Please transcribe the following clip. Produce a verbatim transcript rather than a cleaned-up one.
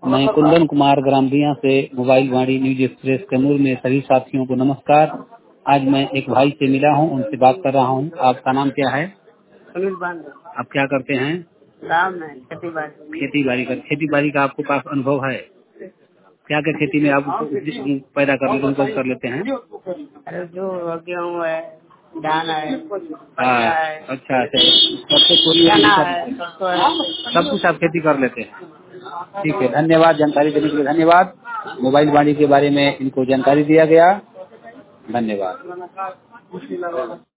मैं कुंदन कुमार ग्रामदिया से mobile Vani news express Kaimur में सभी साथियों को नमस्कार। आज मैं एक भाई से मिला हूं, उनसे बात कर रहा हूं। आपका नाम क्या है? सुनील बांध। आप क्या करते हैं? काम है खेती बाड़ी। खेती बाड़ी का खेती बाड़ी का आपको पास अनुभव है? क्या क्या खेती में आप पैदा कर लेते उपज कर लेते हैं? अरे जो गेहूँ है, धान है, हाँ, है, अच्छा अच्छा, सबसे पूरी चना है, सरसों है। सब कुछ आप खेती कर लेते हैं। ठीक है, धन्यवाद। जानकारी देने के लिए धन्यवाद। मोबाइल वाणी के बारे में इनको जानकारी दिया गया। धन्यवाद।